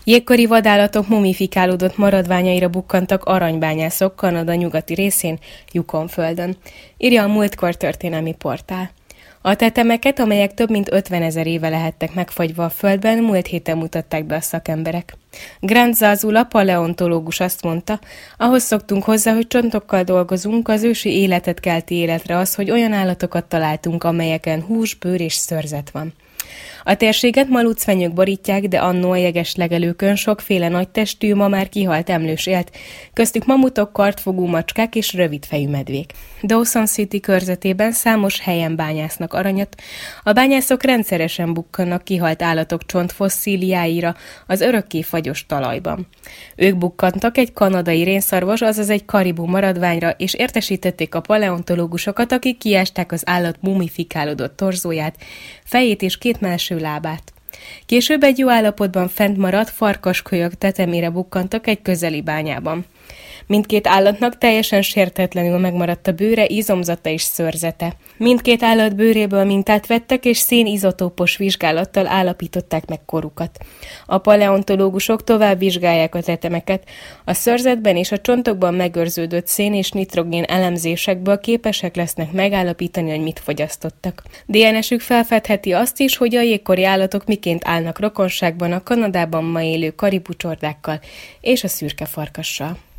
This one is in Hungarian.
Jégkori vadállatok mumifikálódott maradványaira bukkantak aranybányászok Kanada nyugati részén, Yukon-földön, írja a Múltkor történelmi portál. A tetemeket, amelyek több mint 50 000 éve lehettek megfagyva a földben, múlt héten mutatták be a szakemberek. Grant Zazula, paleontológus azt mondta, ahhoz szoktunk hozzá, hogy csontokkal dolgozunk, az ősi életet kelti életre az, hogy olyan állatokat találtunk, amelyeken hús, bőr és szőrzet van. A térséget malucfenyők borítják, de annó a jeges legelőkön sokféle nagytestű, ma már kihalt emlős élt, köztük mamutok, kartfogú macskák és rövidfejű medvék. Dawson City körzetében számos helyen bányásznak aranyat, a bányászok rendszeresen bukkannak kihalt állatok csontfosszíliáira az örökké fagyos talajban. Ők bukkantak egy kanadai rénszarvas, azaz egy karibu maradványra, és értesítették a paleontológusokat, akik kiásták az állat mumifikálódott torzóját, fejét és két melső lábát. Később egy jó állapotban fent maradt farkaskölyök tetemére bukkantak egy közeli bányában. Mindkét állatnak teljesen sértetlenül megmaradt a bőre, izomzata és szőrzete. Mindkét állat bőréből mintát vettek, és szénizotópos vizsgálattal állapították meg korukat. A paleontológusok tovább vizsgálják a tetemeket. A szőrzetben és a csontokban megőrződött szén és nitrogén elemzésekből képesek lesznek megállapítani, hogy mit fogyasztottak. DNS-ük felfedheti azt is, hogy a jégkori állatok miként állnak rokonságban a Kanadában ma élő karibu csordákkal és a szürke farkassal.